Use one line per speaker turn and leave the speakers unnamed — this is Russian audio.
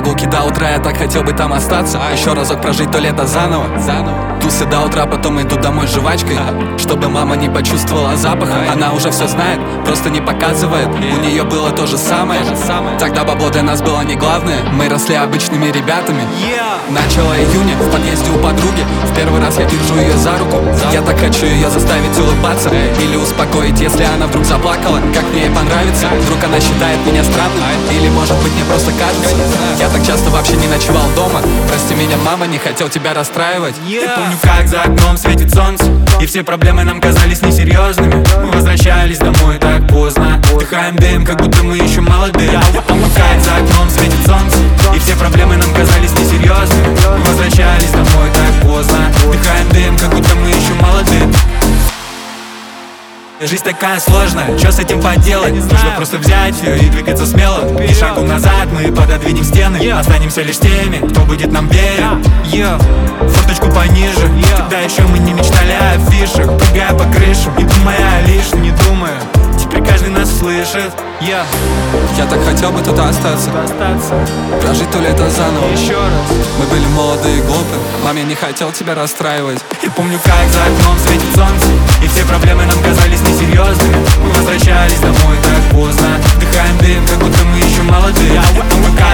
прогулки до утра, я так хотел бы там остаться. Еще разок прожить то лето заново. Тусы до утра, потом иду домой с жвачкой, чтобы мама не почувствовала запаха. Она уже все знает, просто не показывает. У нее было то же самое. Тогда бабло для нас было не главное. Мы росли обычными ребятами. Начало июня, в подъезде у подруги. В первый раз я держу ее за руку. Я так хочу ее заставить улыбаться или успокоить, если она вдруг заплакала. Как мне ей понравится? Вдруг она считает меня странным? Или может быть мне просто кажется? Я так часто вообще не ночевал дома. Прости меня, мама, не хотел тебя расстраивать.
Я помню, как за окном светит солнце, и все проблемы нам казались несерьезными. Мы возвращались домой так поздно, вдыхаем дым, как будто мы еще молоды. Я помню, как за окном светит солнце, и все проблемы нам казались несерьезными. Мы возвращались домой так поздно, вдыхаем дым, как будто мы еще молоды. Жизнь такая сложная, что с этим поделать? Нужно просто взять ее и двигаться смело. Ни шагу назад, мы пододвинем стены. Останемся лишь теми, кто будет нам верен. Форточку пониже, тогда еще мы не мечтали о афишах. Прыгая по крышам, не думая о лишнем, не думая. Теперь каждый нас слышит.
Я так хотел бы туда остаться, прожить то лето заново.
Еще раз.
Мы были молоды и глупы, мам, я не хотел тебя расстраивать.
Я помню, как за окном светит солнце, и все проблемы нам казались несерьезными. Мы возвращались домой так поздно, вдыхаем дым, как будто мы еще молоды. Я помню, как